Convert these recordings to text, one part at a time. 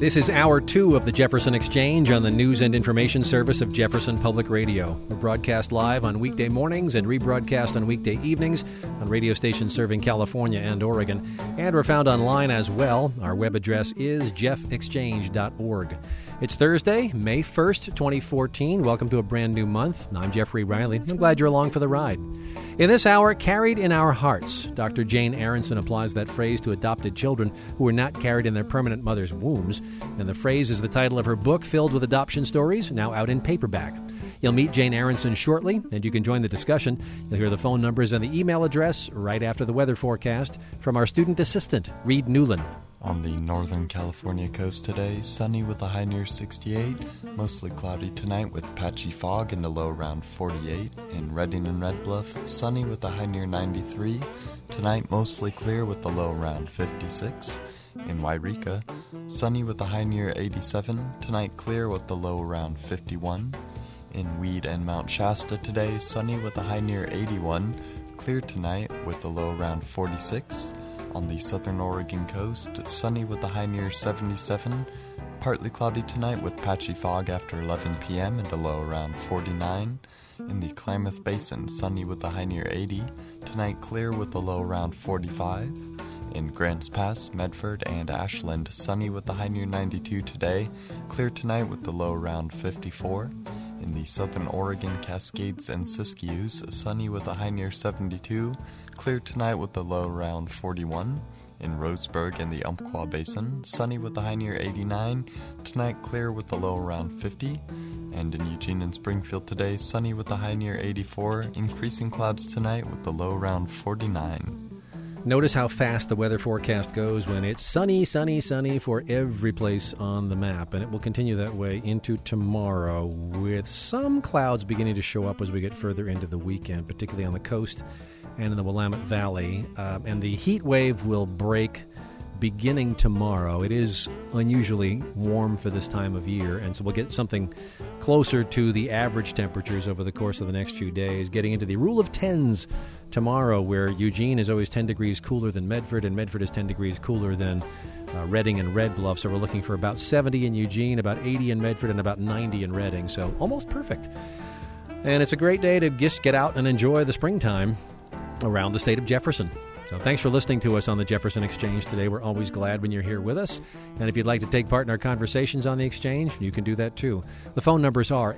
This is Hour 2 of the Jefferson Exchange on the News and Information Service of Jefferson Public Radio. We're broadcast live on weekday mornings and rebroadcast on weekday evenings on radio stations serving California and Oregon. And we're found online as well. Our web address is jeffexchange.org. It's Thursday, May 1st, 2014. Welcome to a brand new month. I'm Jeffrey Riley. I'm glad you're along for the ride. In this hour, carried in our hearts, Dr. Jane Aronson applies that phrase to adopted children who were not carried in their permanent mother's wombs. And the phrase is the title of her book filled with adoption stories, now out in paperback. You'll meet Jane Aronson shortly, and you can join the discussion. You'll hear the phone numbers and the email address right after the weather forecast from our student assistant, Reed Newland. On the northern California coast today, sunny with a high near 68, mostly cloudy tonight with patchy fog and a low around 48. In Redding and Red Bluff, sunny with a high near 93. Tonight, mostly clear with a low around 56. In Wairika, sunny with a high near 87. Tonight, clear with a low around 51. In Weed and Mount Shasta today, sunny with a high near 81. Clear tonight with a low around 46. On the southern Oregon coast, sunny with a high near 77. Partly cloudy tonight with patchy fog after 11 p.m. and a low around 49. In the Klamath Basin, sunny with a high near 80. Tonight clear with a low around 45. In Grants Pass, Medford, and Ashland, sunny with a high near 92 today. Clear tonight with a low around 54. In the southern Oregon Cascades and Siskiyous, sunny with a high near 72. Clear tonight with a low around 41. In Roseburg and the Umpqua Basin, sunny with a high near 89. Tonight clear with a low around 50. And in Eugene and Springfield today, sunny with a high near 84. Increasing clouds tonight with a low around 49. Notice how fast the weather forecast goes when it's sunny, sunny, sunny for every place on the map. And it will continue that way into tomorrow with some clouds beginning to show up as we get further into the weekend, particularly on the coast and in the Willamette Valley. And the heat wave will break beginning tomorrow. It is unusually warm for this time of year, and so we'll get something closer to the average temperatures over the course of the next few days, getting into the rule of tens tomorrow, where Eugene is always 10 degrees cooler than Medford, and Medford is 10 degrees cooler than Redding and Red Bluff. So we're looking for about 70 in Eugene, about 80 in Medford, and about 90 in Redding. So almost perfect. And it's a great day to just get out and enjoy the springtime around the state of Jefferson. So thanks for listening to us on the Jefferson Exchange today. We're always glad when you're here with us. And if you'd like to take part in our conversations on the Exchange, you can do that too. The phone numbers are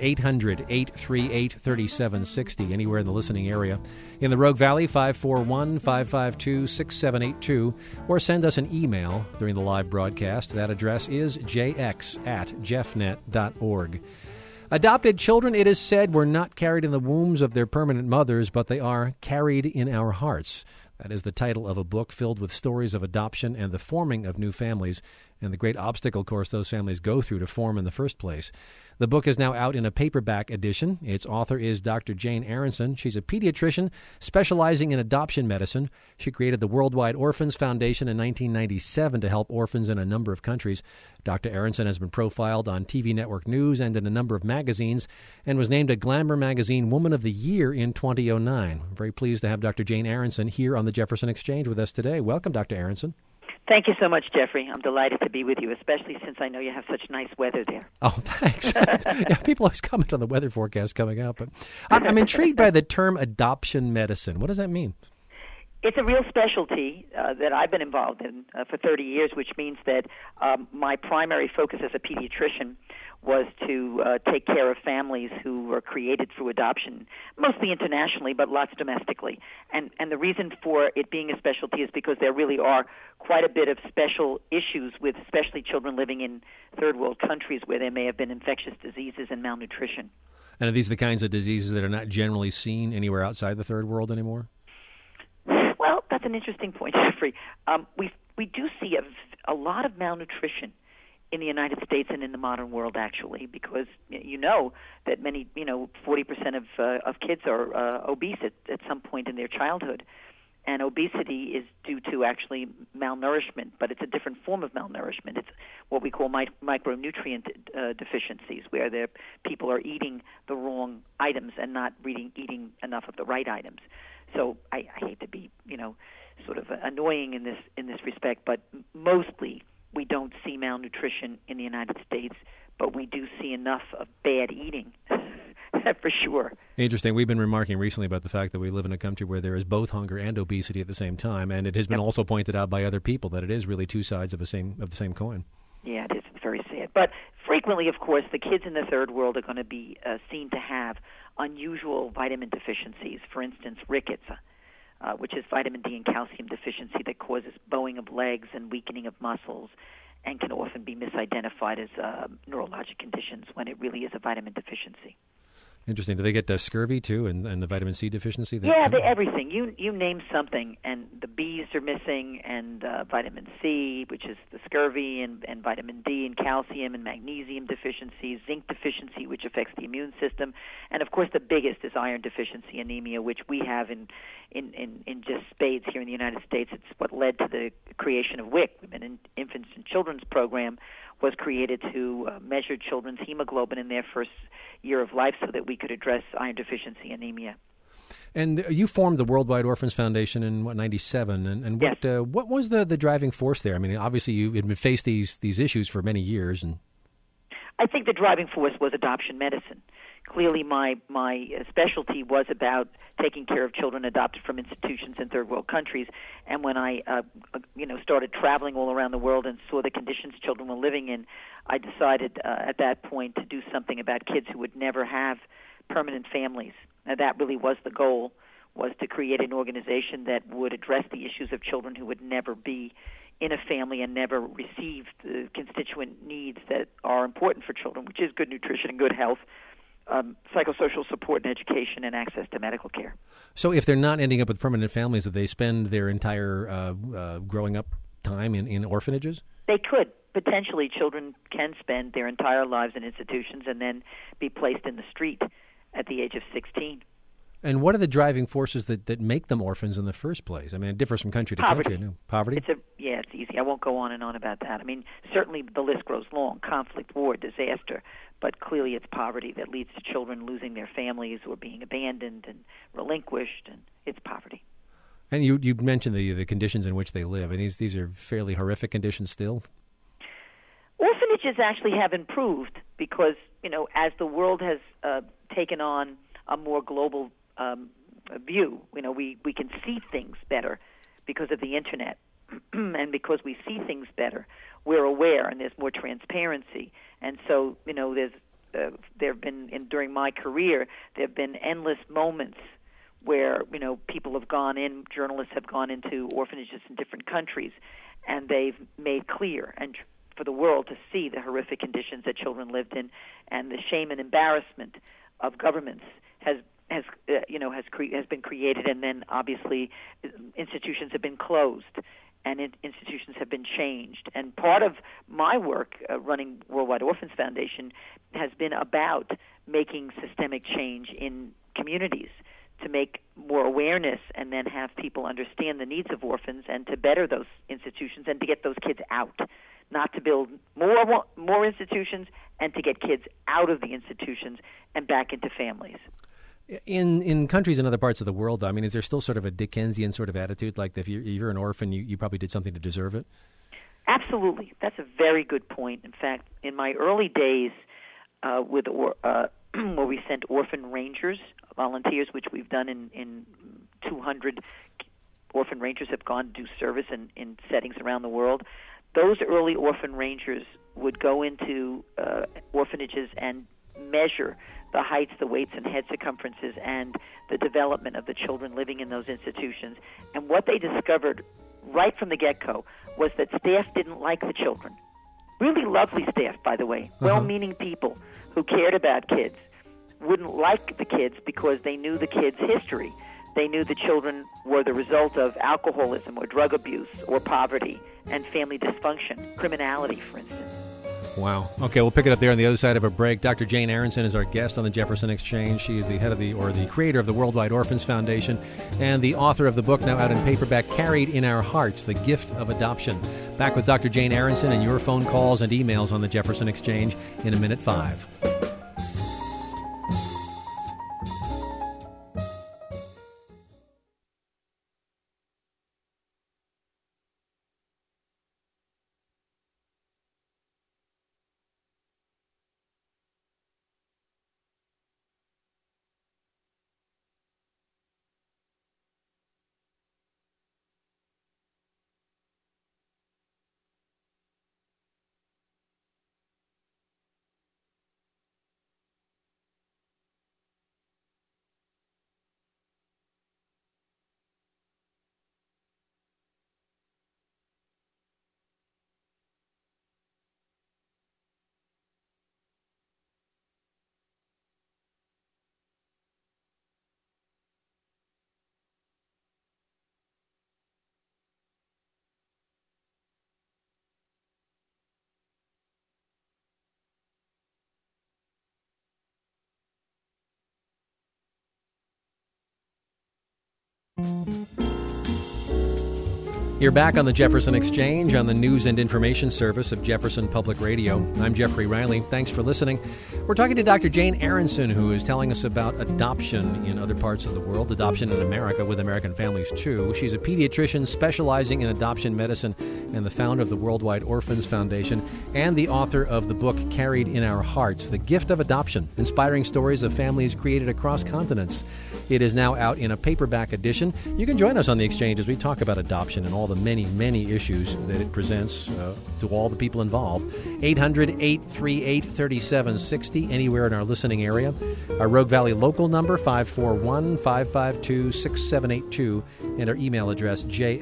800-838-3760, anywhere in the listening area. In the Rogue Valley, 541-552-6782, or send us an email during the live broadcast. That address is jx@jeffnet.org. Adopted children, it is said, were not carried in the wombs of their permanent mothers, but they are carried in our hearts. That is the title of a book filled with stories of adoption and the forming of new families, and the great obstacle course those families go through to form in the first place. The book is now out in a paperback edition. Its author is Dr. Jane Aronson. She's a pediatrician specializing in adoption medicine. She created the Worldwide Orphans Foundation in 1997 to help orphans in a number of countries. Dr. Aronson has been profiled on TV network news and in a number of magazines, and was named a Glamour Magazine Woman of the Year in 2009. I'm very pleased to have Dr. Jane Aronson here on the Jefferson Exchange with us today. Welcome, Dr. Aronson. Thank you so much, Jeffrey. I'm delighted to be with you, especially since I know you have such nice weather there. Oh, thanks. Yeah, people always comment on the weather forecast coming out, but I'm intrigued by the term adoption medicine. What does that mean? It's a real specialty that I've been involved in for 30 years, which means that my primary focus as a pediatrician was to take care of families who were created through adoption, mostly internationally, but lots domestically. And the reason for it being a specialty is because there really are quite a bit of special issues with especially children living in third world countries where there may have been infectious diseases and malnutrition. And are these the kinds of diseases that are not generally seen anywhere outside the third world anymore? Well, that's an interesting point, Jeffrey. We do see a lot of malnutrition in the United States and in the modern world, actually, because you know that 40% of kids are obese at some point in their childhood. And obesity is due to actually malnourishment, but it's a different form of malnourishment. It's what we call micronutrient deficiencies, where people are eating the wrong items and not eating enough of the right items. So I hate to be, sort of annoying in this respect, but mostly we don't see malnutrition in the United States, but we do see enough of bad eating, for sure. Interesting. We've been remarking recently about the fact that we live in a country where there is both hunger and obesity at the same time, and it has been also pointed out by other people that it is really two sides of the same coin. Yeah, it is. It's very sad. But frequently, of course, the kids in the third world are going to be seen to have unusual vitamin deficiencies. For instance, rickets, which is vitamin D and calcium deficiency that causes bowing of legs and weakening of muscles, and can often be misidentified as neurologic conditions when it really is a vitamin deficiency. Interesting. Do they get scurvy too, and the vitamin C deficiency? Everything. You name something, and the B's are missing, and vitamin C, which is the scurvy, and vitamin D and calcium and magnesium deficiency, zinc deficiency, which affects the immune system, and of course the biggest is iron deficiency anemia, which we have in just spades here in the United States. It's what led to the creation of WIC, Women, Infants and Children's Program, was created to measure children's hemoglobin in their first year of life so that we could address iron deficiency anemia. And you formed the Worldwide Orphans Foundation in, 97? And what, yes. What was the driving force there? I mean, obviously you had faced these issues for many years. And I think the driving force was adoption medicine. Clearly, my specialty was about taking care of children adopted from institutions in third world countries. And when I, started traveling all around the world and saw the conditions children were living in, I decided at that point to do something about kids who would never have permanent families. Now, that really was the goal, was to create an organization that would address the issues of children who would never be in a family and never receive the constituent needs that are important for children, which is good nutrition and good health, psychosocial support and education, and access to medical care. So if they're not ending up with permanent families, that they spend their entire growing up time in orphanages? They could. Potentially, children can spend their entire lives in institutions and then be placed in the street at the age of 16. And what are the driving forces that make them orphans in the first place? I mean, it differs from country to Poverty. country. Poverty? It's easy. I won't go on and on about that. I mean, certainly the list grows long: conflict, war, disaster. But clearly it's poverty that leads to children losing their families or being abandoned and relinquished, and it's poverty. And you mentioned the conditions in which they live, and these are fairly horrific conditions still? Orphanages actually have improved because, as the world has taken on a more global view, we can see things better because of the Internet. And because we see things better, we're aware, and there's more transparency. And so, there have been, during my career, there have been endless moments where, people have gone in, journalists have gone into orphanages in different countries, and they've made clear and for the world to see the horrific conditions that children lived in, and the shame and embarrassment of governments has been created, and then obviously institutions have been closed and institutions have been changed. And part of my work running Worldwide Orphans Foundation has been about making systemic change in communities to make more awareness and then have people understand the needs of orphans and to better those institutions and to get those kids out, not to build more institutions, and to get kids out of the institutions and back into families. In countries in other parts of the world, I mean, is there still sort of a Dickensian sort of attitude, like if you're an orphan, you probably did something to deserve it? Absolutely. That's a very good point. In fact, in my early days where we sent orphan rangers, volunteers, which we've done in 200 orphan rangers have gone to do service in settings around the world. Those early orphan rangers would go into orphanages and measure the heights, the weights, and head circumferences and the development of the children living in those institutions. And what they discovered right from the get-go was that staff didn't like the children. Really lovely staff, by the way, well-meaning people who cared about kids, wouldn't like the kids because they knew the kids' history. They knew the children were the result of alcoholism or drug abuse or poverty and family dysfunction, criminality, for instance. Wow. Okay, we'll pick it up there on the other side of a break. Dr. Jane Aronson is our guest on the Jefferson Exchange. She is the head of the creator of the Worldwide Orphans Foundation and the author of the book now out in paperback, Carried in Our Hearts, The Gift of Adoption. Back with Dr. Jane Aronson and your phone calls and emails on the Jefferson Exchange in a minute 5. You're back on the Jefferson Exchange on the News and Information Service of Jefferson Public Radio. I'm Jeffrey Riley. Thanks for listening. We're talking to Dr. Jane Aronson, who is telling us about adoption in other parts of the world, adoption in America with American families, too. She's a pediatrician specializing in adoption medicine and the founder of the Worldwide Orphans Foundation and the author of the book Carried in Our Hearts, The Gift of Adoption, inspiring stories of families created across continents. It is now out in a paperback edition. You can join us on the Exchange as we talk about adoption and all the many, many issues that it presents to all the people involved. 800-838-3760, anywhere in our listening area. Our Rogue Valley local number, 541-552-6782, and our email address,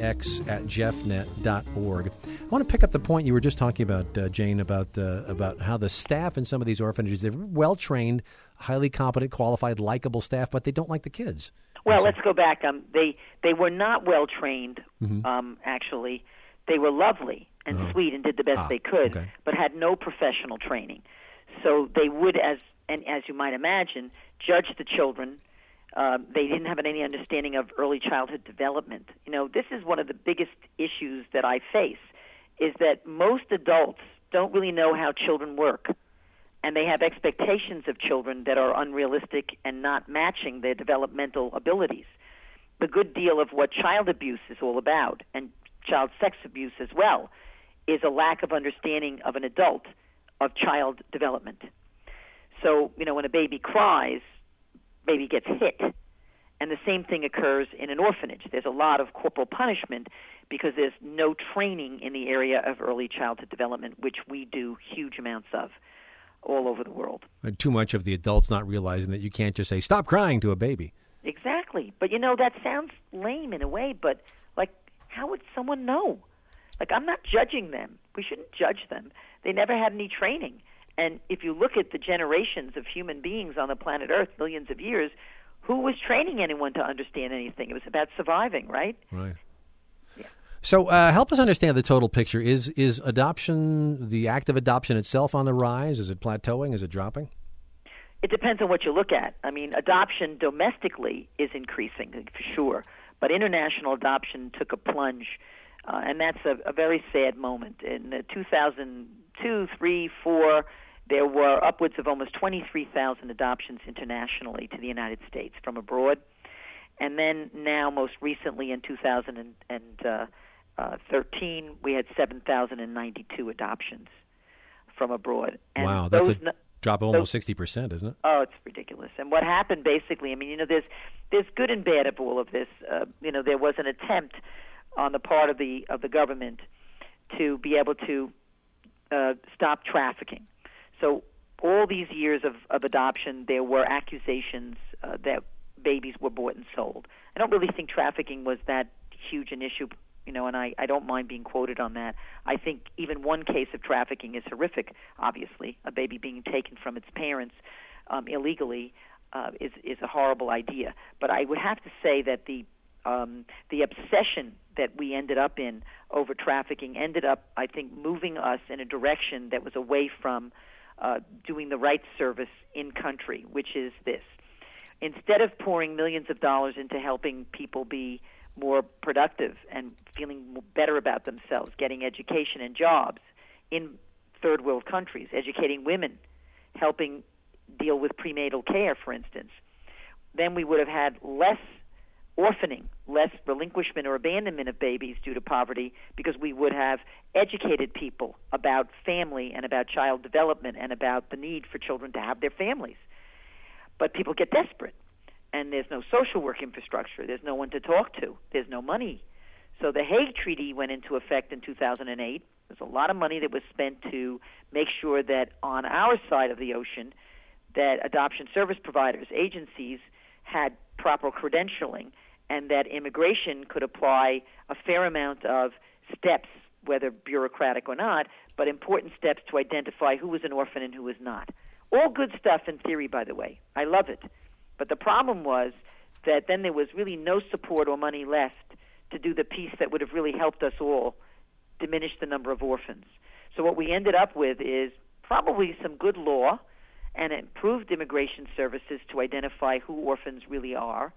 jx@jeffnet.org. I want to pick up the point you were just talking about, Jane, about how the staff in some of these orphanages, they're well-trained, highly competent, qualified, likable staff, but they don't like the kids. Well, let's go back. They were not well trained. Actually, they were lovely and sweet and did the best they could, but had no professional training. So they would, as you might imagine, judge the children. They didn't have any understanding of early childhood development. You know, this is one of the biggest issues that I face, is that most adults don't really know how children work. And they have expectations of children that are unrealistic and not matching their developmental abilities. The good deal of what child abuse is all about, and child sex abuse as well, is a lack of understanding of an adult of child development. So, you know, when a baby cries, baby gets hit. And the same thing occurs in an orphanage. There's a lot of corporal punishment because there's no training in the area of early childhood development, which we do huge amounts of all over the world. Too much of the adults not realizing that you can't just say, stop crying to a baby. Exactly. But, you know, that sounds lame in a way, but, like, how would someone know? Like, I'm not judging them. We shouldn't judge them. They never had any training. And if you look at the generations of human beings on the planet Earth, millions of years, who was training anyone to understand anything? It was about surviving, right? Right. So help us understand the total picture. Is adoption, the act of adoption itself, on the rise? Is it plateauing? Is it dropping? It depends on what you look at. I mean, adoption domestically is increasing, for sure. But international adoption took a plunge, and that's a very sad moment. In 2002, 3, 4, there were upwards of almost 23,000 adoptions internationally to the United States from abroad. And then now, most recently in 2013, we had 7,092 adoptions from abroad. And wow, that's a drop of almost 60%, isn't it? Oh, it's ridiculous. And what happened basically, I mean, you know, there's good and bad of all of this. You know, there was an attempt on the part of the government to be able to stop trafficking. So all these years of adoption, there were accusations that babies were bought and sold. I don't really think trafficking was that huge an issue, you know, and I don't mind being quoted on that. I think even one case of trafficking is horrific, obviously. A baby being taken from its parents illegally is a horrible idea. But I would have to say that the obsession that we ended up in over trafficking ended up, I think, moving us in a direction that was away from doing the right service in country, which is this. Instead of pouring millions of dollars into helping people be more productive and feeling better about themselves, getting education and jobs in third world countries, educating women, helping deal with prenatal care, for instance, then we would have had less orphaning, less relinquishment or abandonment of babies due to poverty, because we would have educated people about family and about child development and about the need for children to have their families. But people get desperate, and there's no social work infrastructure. There's no one to talk to. There's no money. So the Hague Treaty went into effect in 2008. There's a lot of money that was spent to make sure that on our side of the ocean, that adoption service providers, agencies, had proper credentialing, and that immigration could apply a fair amount of steps, whether bureaucratic or not, but important steps to identify who was an orphan and who was not. All good stuff in theory, by the way. I love it. But the problem was that then there was really no support or money left to do the piece that would have really helped us all diminish the number of orphans. So what we ended up with is probably some good law and improved immigration services to identify who orphans really are,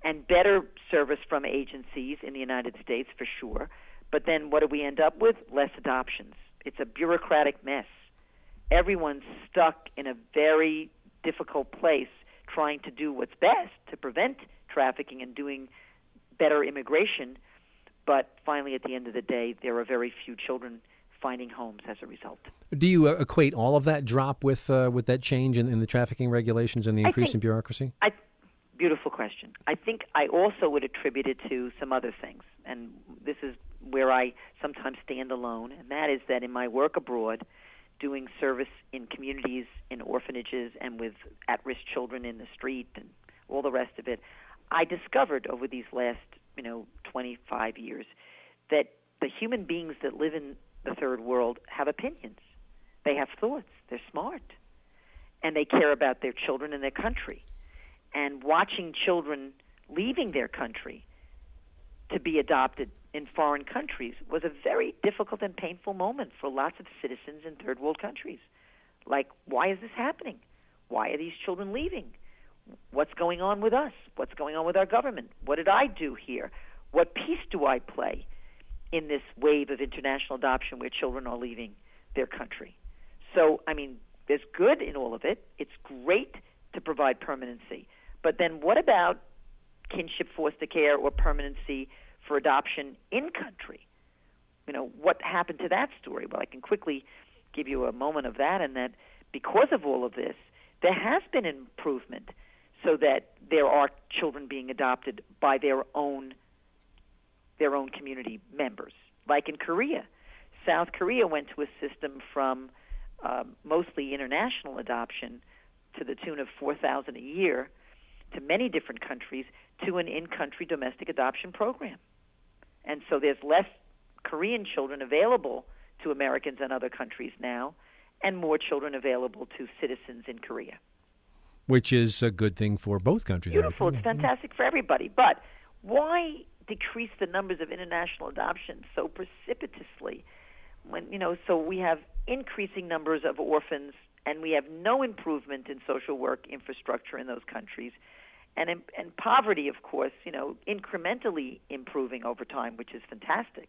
and better service from agencies in the United States for sure. But then what do we end up with? Less adoptions. It's a bureaucratic mess. Everyone's stuck in a very difficult place trying to do what's best to prevent trafficking and doing better immigration. But finally, at the end of the day, there are very few children finding homes as a result. Do you equate all of that drop with that change in the trafficking regulations and the increase in bureaucracy? Beautiful question. I think I also would attribute it to some other things, and this is where I sometimes stand alone, and that is that in my work abroad, doing service in communities, in orphanages, and with at-risk children in the street and all the rest of it, I discovered over these last 25 years that the human beings that live in the third world have opinions. They have thoughts. They're smart. And they care about their children and their country. And watching children leaving their country to be adopted in foreign countries was a very difficult and painful moment for lots of citizens in third world countries. Like, why is this happening? Why are these children leaving? What's going on with us? What's going on with our government? What did I do here? What piece do I play in this wave of international adoption where children are leaving their country? So, there's good in all of it. It's great to provide permanency. But then what about kinship foster care or permanency for adoption in country? What happened to that story? Well, I can quickly give you a moment of that, and that because of all of this, there has been improvement so that there are children being adopted by their own community members. Like in Korea. South Korea went to a system from mostly international adoption to the tune of $4,000 a year to many different countries to an in-country domestic adoption program. And so there's less Korean children available to Americans and other countries now, and more children available to citizens in Korea. Which is a good thing for both countries. Beautiful. It's fantastic for everybody. But why decrease the numbers of international adoptions so precipitously when, so we have increasing numbers of orphans and we have no improvement in social work infrastructure in those countries, and poverty, of course, incrementally improving over time, which is fantastic.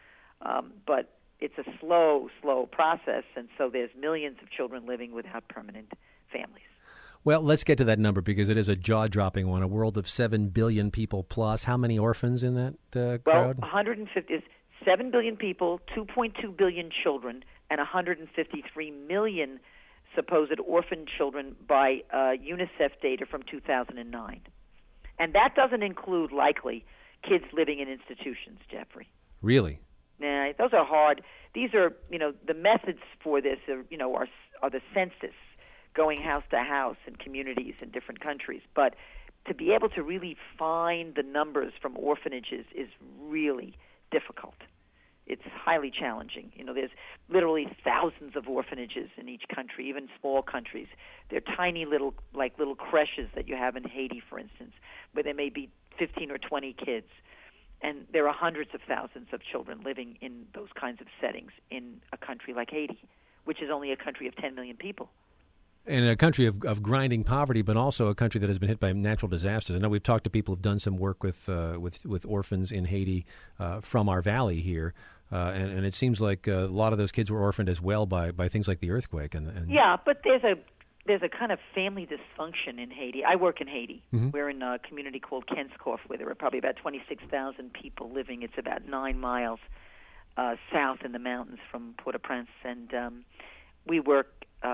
But it's a slow process, and so there's millions of children living without permanent families. Well, let's get to that number because it is a jaw-dropping one. A world of 7 billion people plus. How many orphans in that crowd? 150 is 7 billion people, 2.2 billion children, and 153 million supposed orphan children by UNICEF data from 2009. And that doesn't include, likely, kids living in institutions, Jeffrey. Really? Nah, those are hard. These are, the methods for this are the census, going house to house in communities in different countries. But to be able to really find the numbers from orphanages is really difficult. It's highly challenging. There's literally thousands of orphanages in each country, even small countries. They're tiny little creches that you have in Haiti, for instance, where there may be 15 or 20 kids. And there are hundreds of thousands of children living in those kinds of settings in a country like Haiti, which is only a country of 10 million people. And a country of grinding poverty, but also a country that has been hit by natural disasters. I know we've talked to people who've done some work with orphans in Haiti from our valley here, and it seems like a lot of those kids were orphaned as well by things like the earthquake. And yeah, but there's a kind of family dysfunction in Haiti. I work in Haiti. Mm-hmm. We're in a community called Kenskoff, where there are probably about 26,000 people living. It's about 9 miles south in the mountains from Port-au-Prince, and we work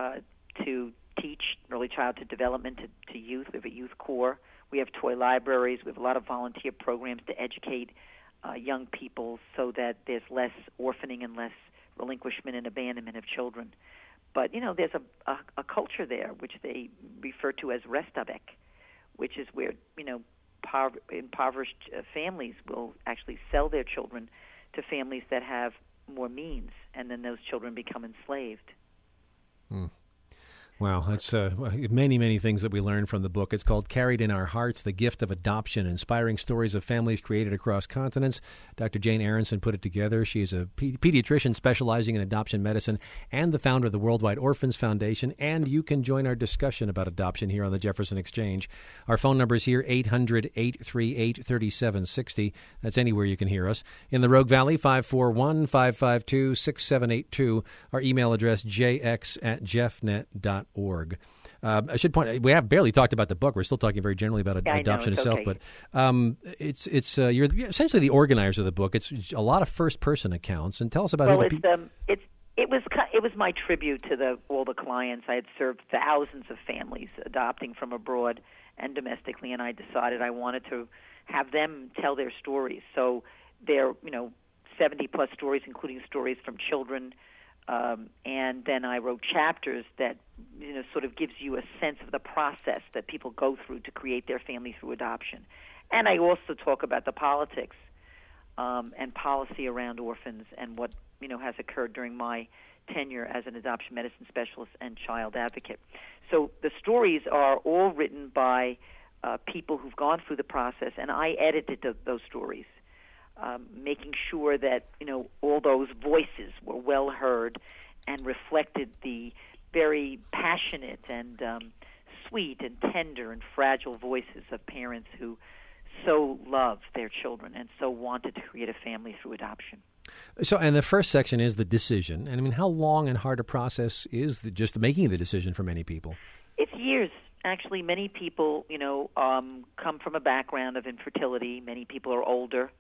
to teach early childhood development to youth. We have a youth corps. We have toy libraries. We have a lot of volunteer programs to educate young people so that there's less orphaning and less relinquishment and abandonment of children. But, there's a culture there which they refer to as restabek, which is where, impoverished families will actually sell their children to families that have more means, and then those children become enslaved. Wow, that's many, many things that we learn from the book. It's called Carried in Our Hearts, The Gift of Adoption, Inspiring Stories of Families Created Across Continents. Dr. Jane Aronson put it together. She's a pediatrician specializing in adoption medicine and the founder of the Worldwide Orphans Foundation. And you can join our discussion about adoption here on the Jefferson Exchange. Our phone number is here, 800-838-3760. That's anywhere you can hear us. In the Rogue Valley, 541-552-6782. Our email address, jx@jeffnet.org. I should point, we have barely talked about the book. We're still talking very generally about adoption itself, okay. But you're essentially the organizers of the book. It's a lot of first-person accounts. And tell us about it was my tribute to all the clients. I had served thousands of families adopting from abroad and domestically, and I decided I wanted to have them tell their stories. So they're 70-plus stories, including stories from children. And then I wrote chapters that sort of gives you a sense of the process that people go through to create their family through adoption. And I also talk about the politics and policy around orphans and what has occurred during my tenure as an adoption medicine specialist and child advocate. So the stories are all written by people who've gone through the process, and I edited those stories. Making sure that all those voices were well heard and reflected the very passionate and sweet and tender and fragile voices of parents who so love their children and so wanted to create a family through adoption. So, and the first section is the decision. And I mean, how long and hard a process is just making the decision for many people? It's years. Actually, many people, come from a background of infertility. Many people are older.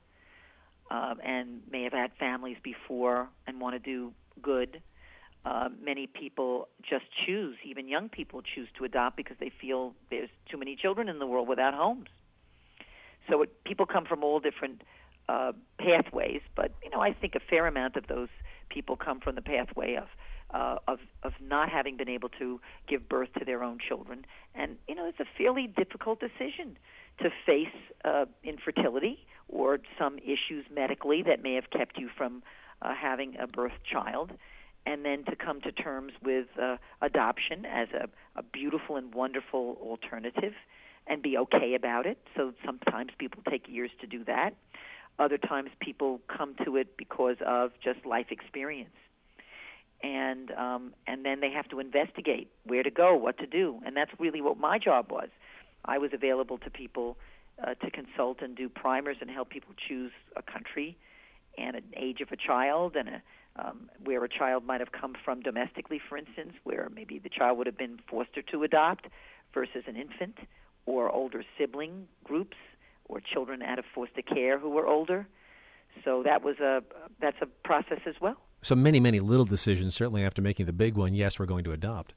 And may have had families before and want to do good. Many people just choose, even young people choose to adopt because they feel there's too many children in the world without homes. So people come from all different pathways, but I think a fair amount of those people come from the pathway of not having been able to give birth to their own children. And it's a fairly difficult decision to face infertility or some issues medically that may have kept you from having a birth child, and then to come to terms with adoption as a beautiful and wonderful alternative and be okay about it. So sometimes people take years to do that. Other times people come to it because of just life experience. And then they have to investigate where to go, what to do. And that's really what my job was. I was available to people to consult and do primers and help people choose a country and an age of a child and where a child might have come from domestically, for instance, where maybe the child would have been fostered to adopt versus an infant, or older sibling groups or children out of foster care who were older. So that's a process as well. So many, many little decisions, certainly after making the big one, yes, we're going to adopt.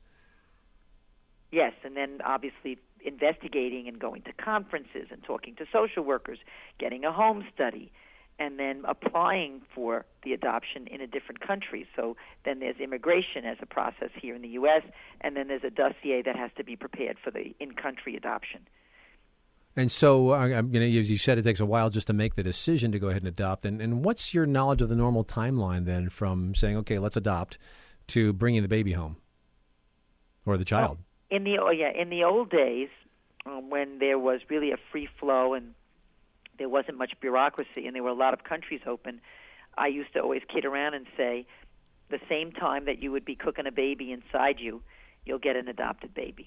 Yes, and then obviously investigating and going to conferences and talking to social workers, getting a home study, and then applying for the adoption in a different country. So then there's immigration as a process here in the U.S., and then there's a dossier that has to be prepared for the in-country adoption. And so, as you said, it takes a while just to make the decision to go ahead and adopt. And what's your knowledge of the normal timeline then from saying, okay, let's adopt, to bringing the baby home or the child? In the old days, when there was really a free flow and there wasn't much bureaucracy and there were a lot of countries open, I used to always kid around and say, the same time that you would be cooking a baby inside you, you'll get an adopted baby.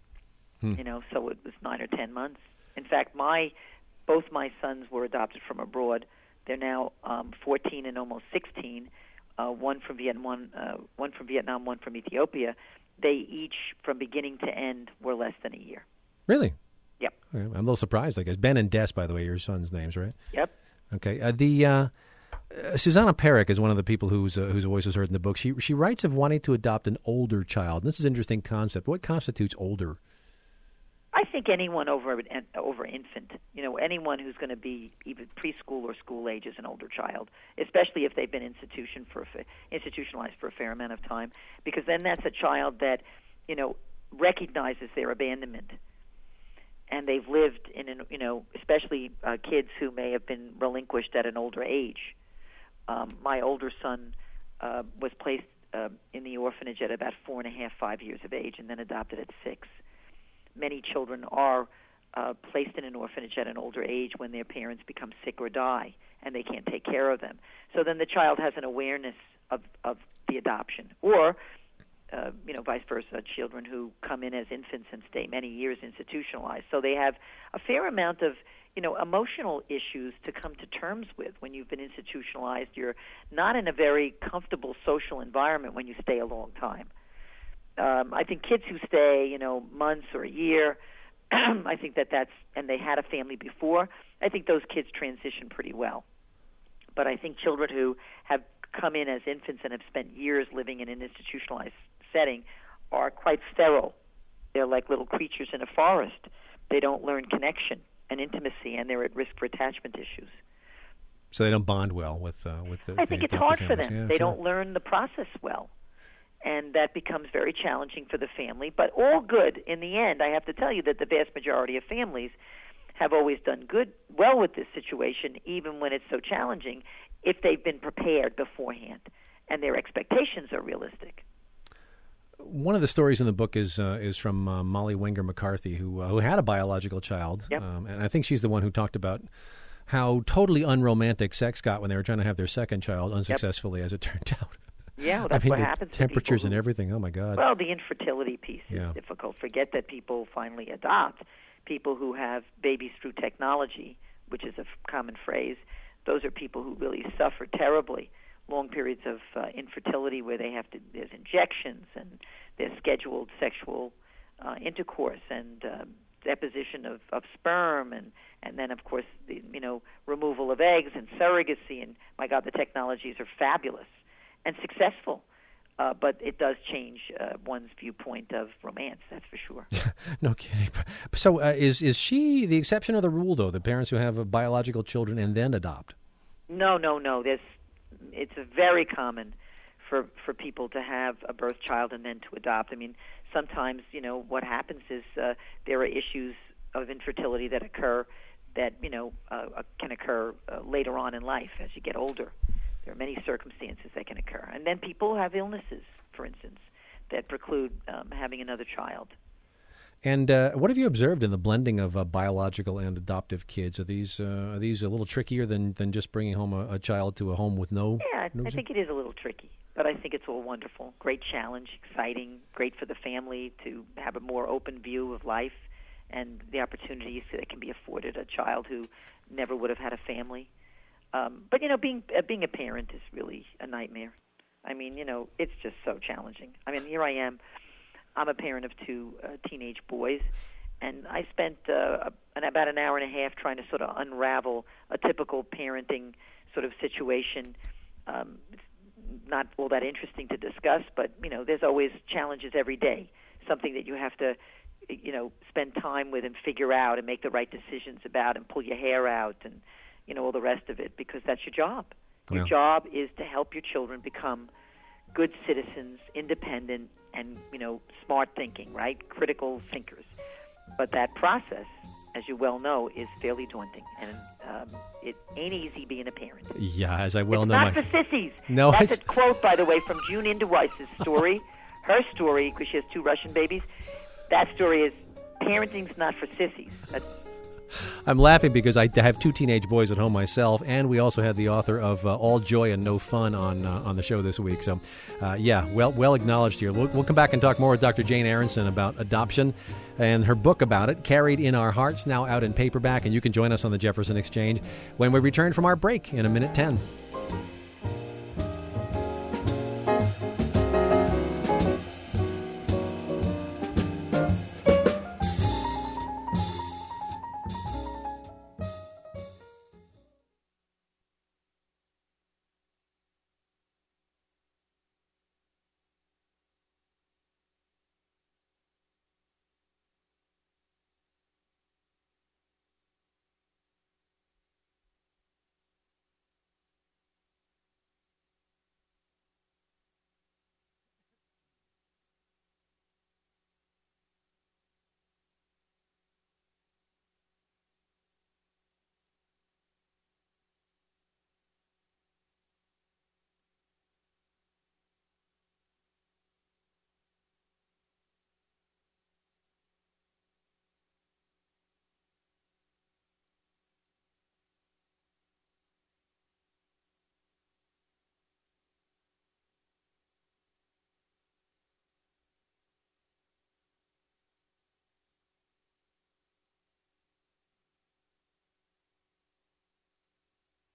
So it was 9 or 10 months. In fact, both my sons were adopted from abroad. They're now 14 and almost 16. One from Vietnam, one from Ethiopia. They each, from beginning to end, were less than a year. Really? Yep. Okay. I'm a little surprised, I guess. Ben and Des, by the way, your sons' names, right? Yep. Okay. Susanna Perrick is one of the people whose voice was heard in the book. She writes of wanting to adopt an older child. This is an interesting concept. What constitutes older? I think anyone over infant, anyone who's going to be even preschool or school age is an older child, especially if they've been institutionalized for a fair amount of time, because then that's a child that, recognizes their abandonment, and they've lived in especially kids who may have been relinquished at an older age. My older son was placed in the orphanage at about 4.5, 5 years of age, and then adopted at 6. Many children are placed in an orphanage at an older age when their parents become sick or die, and they can't take care of them. So then the child has an awareness of the adoption, or vice versa, children who come in as infants and stay many years institutionalized. So they have a fair amount of emotional issues to come to terms with when you've been institutionalized. You're not in a very comfortable social environment when you stay a long time. I think kids who stay, months or a year, I think and they had a family before, I think those kids transition pretty well. But I think children who have come in as infants and have spent years living in an institutionalized setting are quite feral. They're like little creatures in a forest. They don't learn connection and intimacy, and they're at risk for attachment issues. So they don't bond well with the I think it's hard for them. Yeah, they sure. don't learn the process well. And that becomes very challenging for the family, but all good. In the end, I have to tell you that the vast majority of families have always done well with this situation, even when it's so challenging, if they've been prepared beforehand and their expectations are realistic. One of the stories in the book is from Molly Wenger McCarthy, who had a biological child, Yep. And I think she's the one who talked about how totally unromantic sex got when they were trying to have their second child, unsuccessfully, as it turned out. Yeah, well, that's what happens. Temperatures and everything. Oh my God. Well, the infertility piece is difficult. Forget that people finally adopt. People who have babies through technology, which is a common phrase, those are people who really suffer terribly. Long periods of infertility where there's injections and there's scheduled sexual intercourse and deposition of sperm and then of course the removal of eggs and surrogacy, and my God, the technologies are fabulous and successful, but it does change one's viewpoint of romance, that's for sure. No kidding. So is she the exception or the rule, though, the parents who have biological children and then adopt? No. It's very common for people to have a birth child and then to adopt. I mean, sometimes, what happens is there are issues of infertility that occur that, can occur later on in life as you get older. There are many circumstances that can occur. And then people have illnesses, for instance, that preclude having another child. And what have you observed in the blending of biological and adoptive kids? Are these a little trickier than just bringing home a child to a home with no? Yeah, I think it is a little tricky, but I think it's all wonderful. Great challenge, exciting, great for the family to have a more open view of life and the opportunities that can be afforded a child who never would have had a family. But being a parent is really a nightmare. I mean, it's just so challenging. I mean, here I am. I'm a parent of 2 teenage boys, and I spent about an hour and a half trying to sort of unravel a typical parenting sort of situation. It's not all that interesting to discuss, but, there's always challenges every day, something that you have to, spend time with and figure out and make the right decisions about and pull your hair out and, all the rest of it, because that's your job. Your job is to help your children become good citizens, independent, and, smart thinking, right? Critical thinkers. But that process, as you well know, is fairly daunting, and it ain't easy being a parent. Yeah, as I well know. It's not for sissies. No, that's a quote, by the way, from June Inderweiss's story. Her story, because she has 2 Russian babies, that story is parenting's not for sissies. I'm laughing because I have 2 teenage boys at home myself, and we also had the author of All Joy and No Fun on the show this week. So, well acknowledged here. We'll come back and talk more with Dr. Jane Aronson about adoption and her book about it, Carried in Our Hearts, now out in paperback, and you can join us on the Jefferson Exchange when we return from our break in a minute 10.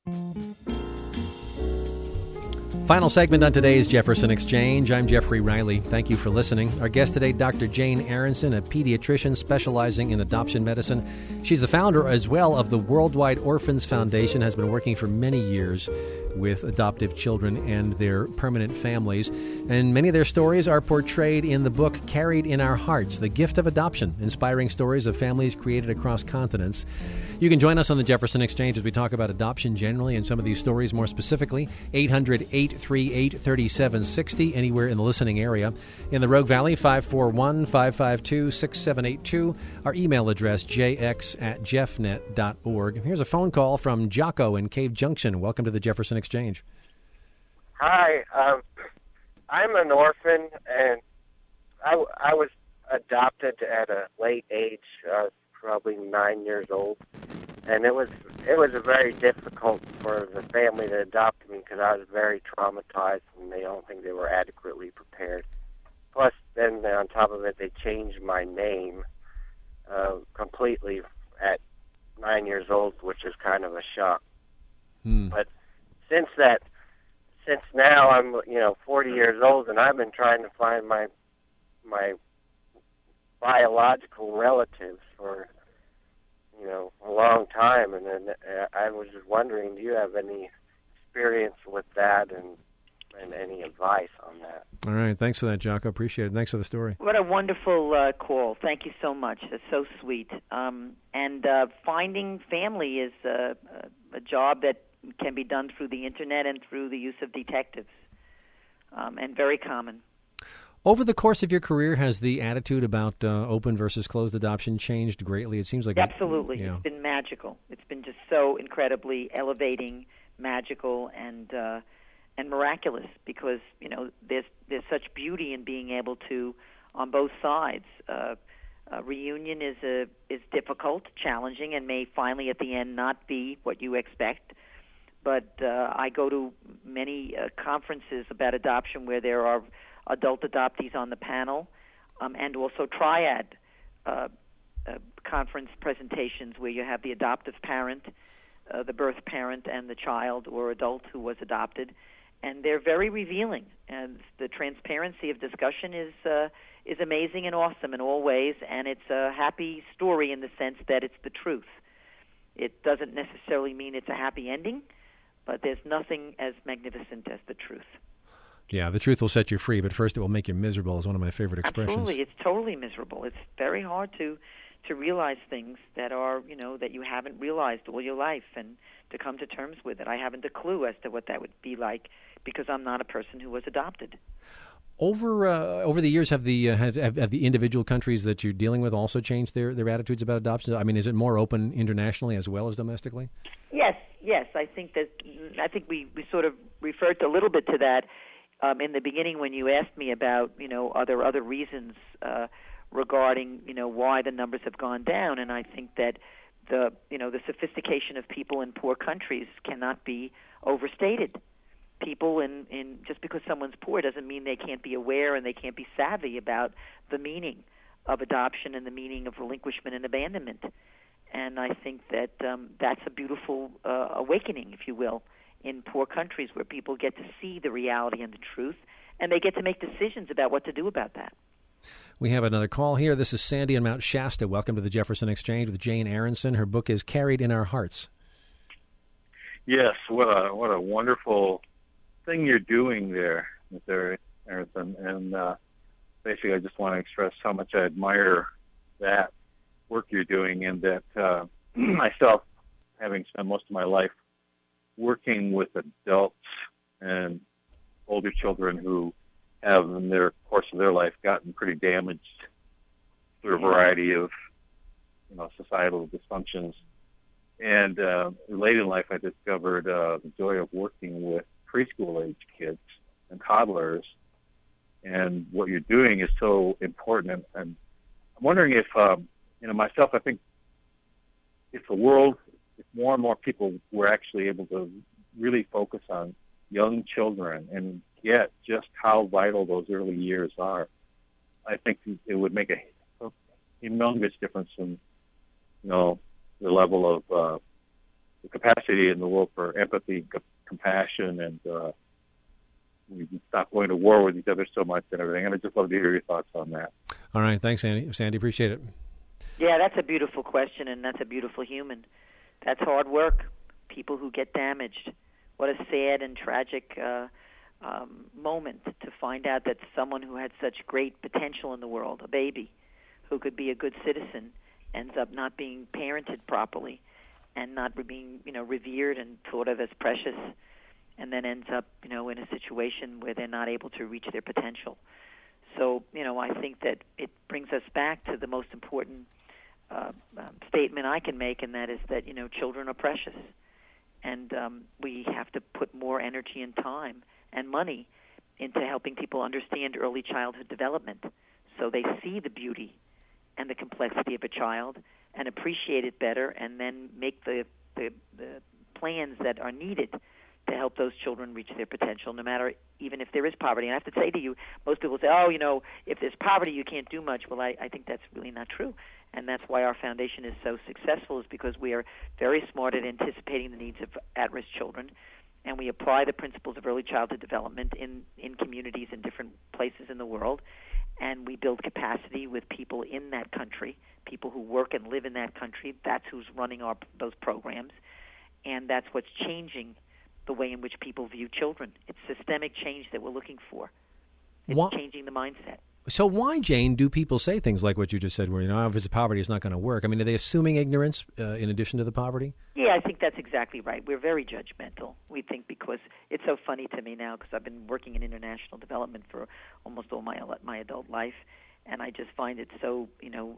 Final segment on today's Jefferson Exchange. I'm Jeffrey Riley. Thank you for listening. Our guest today, Dr. Jane Aronson, a pediatrician specializing in adoption medicine. She's the founder as well of the Worldwide Orphans Foundation, has been working for many years with adoptive children and their permanent families. And many of their stories are portrayed in the book Carried in Our Hearts, The Gift of Adoption, inspiring stories of families created across continents. You can join us on the Jefferson Exchange as we talk about adoption generally and some of these stories more specifically. 800-838-3760, anywhere in the listening area. In the Rogue Valley, 541-552-6782. Our email address, jx@jeffnet.org. Here's a phone call from Jocko in Cave Junction. Welcome to the Jefferson Exchange. Hi, I'm an orphan, and I was adopted at a late age, probably 9 years old, and it was very difficult for the family to adopt me because I was very traumatized, and they don't think they were adequately prepared. Plus, then on top of it, they changed my name completely at 9 years old, which is kind of a shock. But since now I'm 40 years old, and I've been trying to find my biological relatives for a long time, and then I was just wondering, do you have any experience with that and any advice on that? All right, thanks for that, Jocko. Appreciate it. Thanks for the story. What a wonderful call. Thank you so much. That's so sweet. And finding family is a job that can be done through the internet and through the use of detectives, and very common. Over the course of your career, has the attitude about open versus closed adoption changed greatly? It seems like absolutely. It's been magical. It's been just so incredibly elevating, magical, and miraculous, because there's such beauty in being able to, on both sides. Reunion is difficult, challenging, and may finally at the end not be what you expect. But I go to many conferences about adoption where there are adult adoptees on the panel, and also triad conference presentations where you have the adoptive parent, the birth parent, and the child or adult who was adopted. And they're very revealing, and the transparency of discussion is amazing and awesome in all ways, and it's a happy story in the sense that it's the truth. It doesn't necessarily mean it's a happy ending, but there's nothing as magnificent as the truth. Yeah, the truth will set you free, but first it will make you miserable is one of my favorite expressions. Absolutely. It's totally miserable. It's very hard to realize things that are, that you haven't realized all your life, and to come to terms with it. I haven't a clue as to what that would be like because I'm not a person who was adopted. Over the years, have the individual countries that you're dealing with also changed their attitudes about adoption? I mean, is it more open internationally as well as domestically? Yes. I think we sort of referred a little bit to that in the beginning when you asked me about other reasons regarding why the numbers have gone down, and I think that the sophistication of people in poor countries cannot be overstated. People in just because someone's poor doesn't mean they can't be aware and they can't be savvy about the meaning of adoption and the meaning of relinquishment and abandonment. And I think that that's a beautiful awakening, if you will, in poor countries where people get to see the reality and the truth, and they get to make decisions about what to do about that. We have another call here. This is Sandy in Mount Shasta. Welcome to the Jefferson Exchange with Jane Aronson. Her book is Carried in Our Hearts. Yes, what a wonderful thing you're doing there, Mr. Aronson. And basically, I just want to express how much I admire that work you're doing, and that myself, having spent most of my life working with adults and older children who have, in their course of their life, gotten pretty damaged through a variety of, societal dysfunctions. And late in life, I discovered the joy of working with preschool-age kids and toddlers. And what you're doing is so important. And I'm wondering if, myself, I think if more and more people were actually able to really focus on young children and get just how vital those early years are, I think it would make a humongous difference in, the level of the capacity in the world for empathy, compassion, and we can stop going to war with each other so much and everything. And I'd just love to hear your thoughts on that. All right. Thanks, Sandy. Appreciate it. Yeah, that's a beautiful question, and that's a beautiful human. That's hard work. People who get damaged. What a sad and tragic moment to find out that someone who had such great potential in the world, a baby who could be a good citizen, ends up not being parented properly and not being, revered and thought of as precious, and then ends up, in a situation where they're not able to reach their potential. So, I think that it brings us back to the most important statement I can make, and that is that, children are precious. And we have to put more energy and time and money into helping people understand early childhood development so they see the beauty and the complexity of a child and appreciate it better, and then make the plans that are needed to help those children reach their potential, no matter even if there is poverty. And I have to say to you, most people say, if there's poverty, you can't do much. Well, I think that's really not true. And that's why our foundation is so successful, is because we are very smart at anticipating the needs of at-risk children, and we apply the principles of early childhood development in communities in different places in the world, and we build capacity with people in that country, people who work and live in that country. That's who's running those programs, and that's what's changing the way in which people view children. It's systemic change that we're looking for. It's changing the mindset. So why, Jane, do people say things like what you just said, where, if it's poverty, it's not going to work? I mean, are they assuming ignorance in addition to the poverty? Yeah, I think that's exactly right. We're very judgmental. We think, because it's so funny to me now, because I've been working in international development for almost all my adult life, and I just find it so,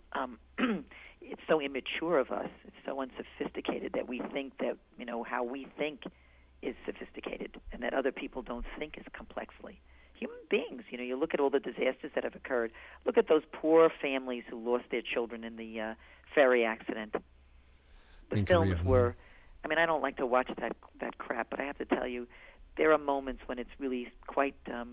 it's so immature of us. It's so unsophisticated that we think that, how we think is sophisticated, and that other people don't think as complexly. Human beings, you look at all the disasters that have occurred. Look at those poor families who lost their children in the ferry accident. The films were, I don't like to watch that crap, but I have to tell you, there are moments when it's really quite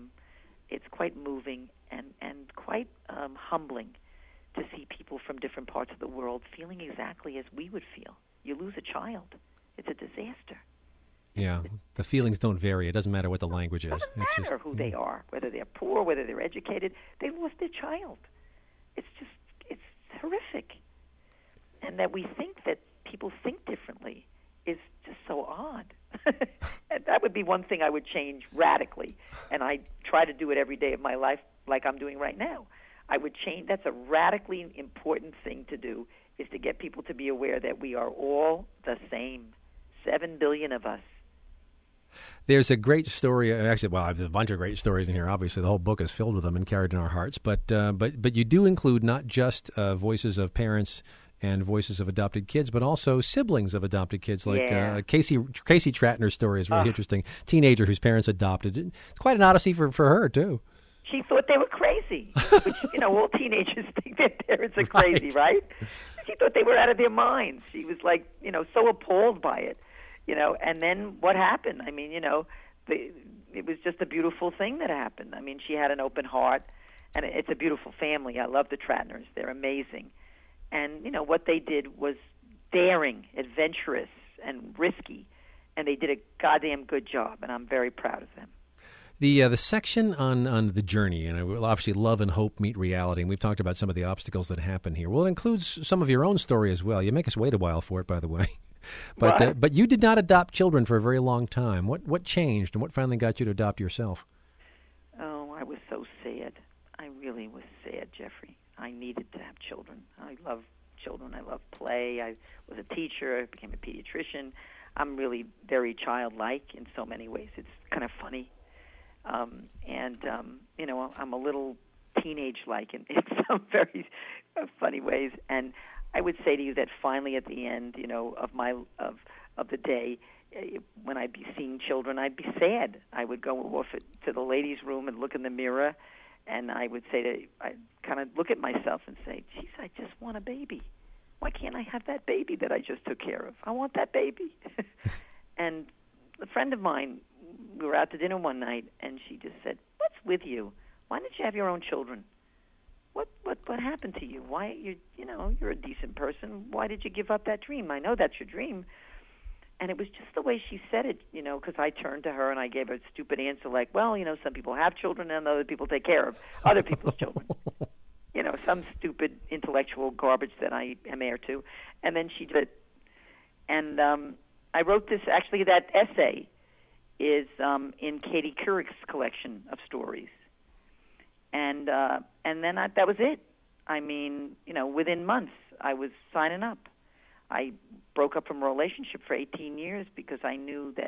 moving and quite humbling to see people from different parts of the world feeling exactly as we would feel. You lose a child. It's a disaster. Yeah, the feelings don't vary. It doesn't matter what the language is. It doesn't matter who they are, whether they're poor, whether they're educated. They lost their child. It's horrific. And that we think that people think differently is just so odd. And that would be one thing I would change radically. And I try to do it every day of my life like I'm doing right now. I would change. That's a radically important thing to do, is to get people to be aware that we are all the same. 7 billion of us. There's a great story. Actually, there's a bunch of great stories in here. Obviously, the whole book is filled with them and carried in our hearts. But you do include not just voices of parents and voices of adopted kids, but also siblings of adopted kids. Like Casey Tratner's story is really interesting. Teenager whose parents adopted. It's quite an odyssey for her too. She thought they were crazy, which all teenagers think their parents are crazy, right? She thought they were out of their minds. She was like, so appalled by it. And then what happened? It was just a beautiful thing that happened. She had an open heart, and it's a beautiful family. I love the Tratners. They're amazing. And, what they did was daring, adventurous, and risky, and they did a goddamn good job, and I'm very proud of them. The section on the journey, and obviously love and hope meet reality, and we've talked about some of the obstacles that happen here. Well, it includes some of your own story as well. You make us wait a while for it, by the way. But you did not adopt children for a very long time. What changed, and what finally got you to adopt yourself? Oh, I was so sad. I really was sad, Jeffrey. I needed to have children. I love children. I love play. I was a teacher. I became a pediatrician. I'm really very childlike in so many ways. It's kind of funny. I'm a little teenage-like in some very funny ways. And I would say to you that finally, at the end, of the day, when I'd be seeing children, I'd be sad. I would go off to the ladies' room and look in the mirror, and I would I'd kind of look at myself and say, "Geez, I just want a baby. Why can't I have that baby that I just took care of? I want that baby." And a friend of mine, we were out to dinner one night, and she just said, "What's with you? Why didn't you have your own children? What happened to you? Why you're a decent person. Why did you give up that dream? I know that's your dream." And it was just the way she said it, because I turned to her and I gave her a stupid answer like, well, some people have children and other people take care of other people's children. Some stupid intellectual garbage that I am heir to. And then she did it. And I wrote this, actually that essay is in Katie Couric's collection of stories. And then that was it. I mean, within months I was signing up. I broke up from a relationship for 18 years because I knew that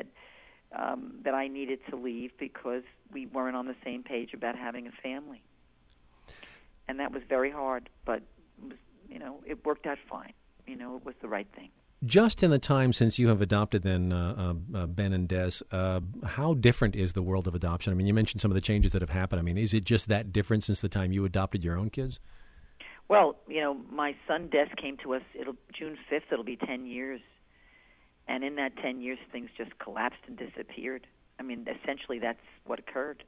I needed to leave because we weren't on the same page about having a family. And that was very hard, but it worked out fine. It was the right thing. Just in the time since you have adopted then Ben and Des, how different is the world of adoption? I mean, you mentioned some of the changes that have happened. I mean, is it just that different since the time you adopted your own kids? Well, my son Des came to us, June 5th, it'll be 10 years. And in that 10 years, things just collapsed and disappeared. I mean, essentially that's what occurred.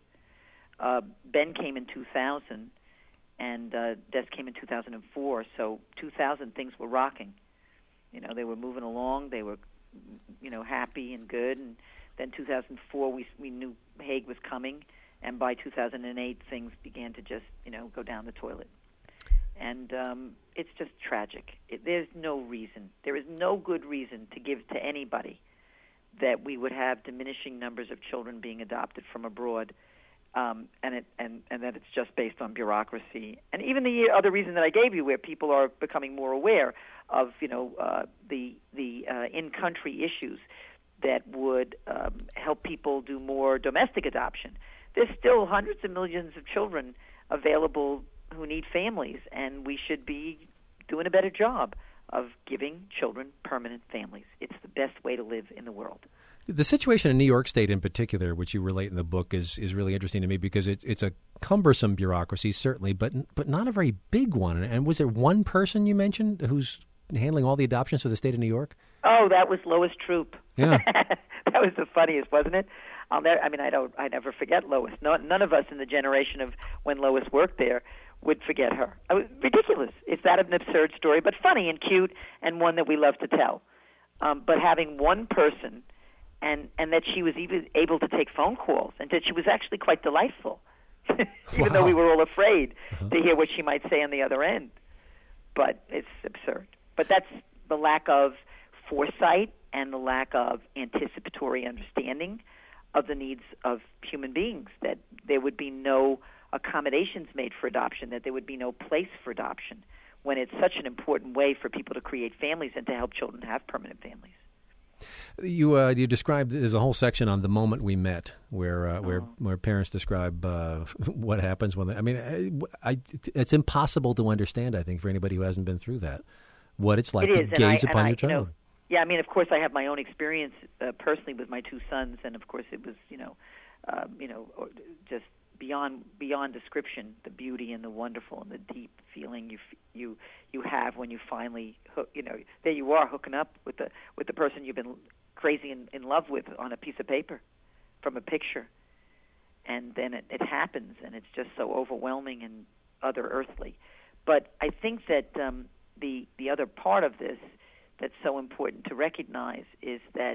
Ben came in 2000, and Des came in 2004. So 2000, things were rocking. They were moving along. They were, happy and good. And then 2004, we knew Hague was coming. And by 2008, things began to just, go down the toilet. And it's just tragic. There's no reason. There is no good reason to give to anybody that we would have diminishing numbers of children being adopted from abroad, and that it's just based on bureaucracy. And even the other reason that I gave you, where people are becoming more aware of the in-country issues that would help people do more domestic adoption. There's still hundreds of millions of children available who need families, and we should be doing a better job of giving children permanent families. It's the best way to live in the world. The situation in New York State in particular, which you relate in the book, is really interesting to me because it's a cumbersome bureaucracy, certainly, but not a very big one. And was there one person you mentioned who's handling all the adoptions for the state of New York? Oh, that was Lois Troop. Yeah. That was the funniest, wasn't it? I never forget Lois. None of us in the generation of when Lois worked there would forget her. It was ridiculous. It's that an absurd story, but funny and cute, and one that we love to tell. But having one person, and that she was even able to take phone calls, and that she was actually quite delightful, even though we were all afraid to hear what she might say on the other end. But it's absurd. But that's the lack of foresight and the lack of anticipatory understanding of the needs of human beings, that there would be no accommodations made for adoption, that there would be no place for adoption, when it's such an important way for people to create families and to help children have permanent families. You described, there's a whole section on The Moment We Met, where parents describe what happens when they, I mean, it's impossible to understand, I think, for anybody who hasn't been through that, what it's like to gaze upon your child. Yeah, I mean, of course, I have my own experience personally with my two sons, and of course, it was, just beyond description, the beauty and the wonderful and the deep feeling you have when you finally there you are hooking up with the person you've been crazy in love with on a piece of paper from a picture, and then it happens, and it's just so overwhelming and other earthly. But I think that the other part of this that's so important to recognize is that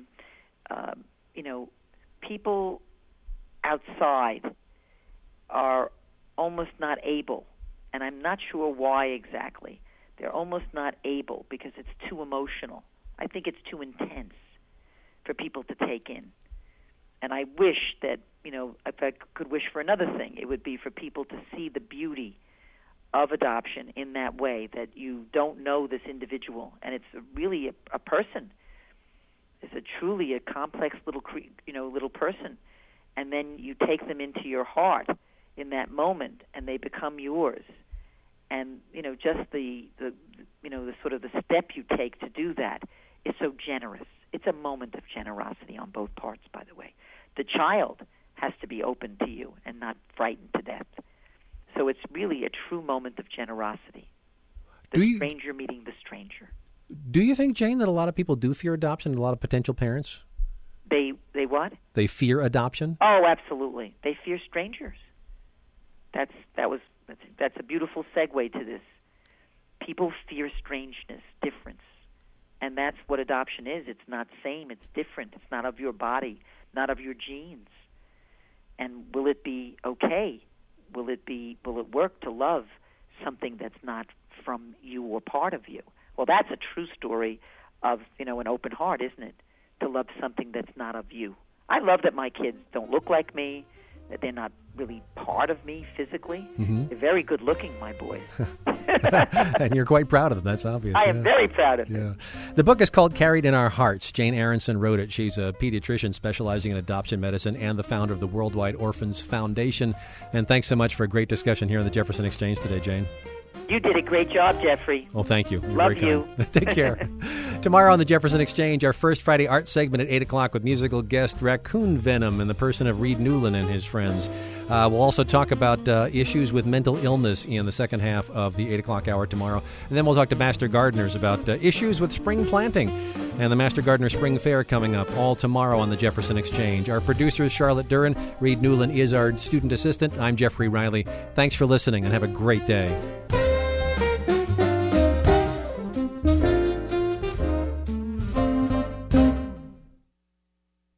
people outside are almost not able, and I'm not sure why exactly. They're almost not able because it's too emotional. I think it's too intense for people to take in. And I wish that, if I could wish for another thing, it would be for people to see the beauty of adoption in that way, that you don't know this individual, and it's really a person. It's truly a complex little person, and then you take them into your heart in that moment, and they become yours. And just the sort of the step you take to do that is so generous. It's a moment of generosity on both parts, by the way. The child has to be open to you and not frightened to death. So it's really a true moment of generosity. The stranger meeting the stranger. Do you think, Jane, that a lot of people do fear adoption, a lot of potential parents? They what? They fear adoption? Oh, absolutely. They fear strangers. That's a beautiful segue to this. People fear strangeness, difference, And that's what adoption is. It's not same. It's different. It's not of your body, not of your genes. And will it be okay? Will it work to love something that's not from you or part of you? Well, that's a true story of, an open heart, isn't it? To love something that's not of you. I love that my kids don't look like me, that they're not really part of me physically. Mm-hmm. They're very good looking, my boys. And you're quite proud of them, that's obvious. I am very proud of them. Yeah. The book is called Carried in Our Hearts. Jane Aronson wrote it. She's a pediatrician specializing in adoption medicine and the founder of the Worldwide Orphans Foundation. And thanks so much for a great discussion here on the Jefferson Exchange today, Jane. You did a great job, Jeffrey. Well, thank you. Love you. Take care. Tomorrow on the Jefferson Exchange, our first Friday art segment at 8 o'clock with musical guest Raccoon Venom in the person of Reed Newland and his friends. We'll also talk about issues with mental illness in the second half of the 8 o'clock hour tomorrow. And then we'll talk to master gardeners about issues with spring planting and the Master Gardener Spring Fair coming up all tomorrow on the Jefferson Exchange. Our producer is Charlotte Duran. Reed Newland is our student assistant. I'm Jeffrey Riley. Thanks for listening and have a great day.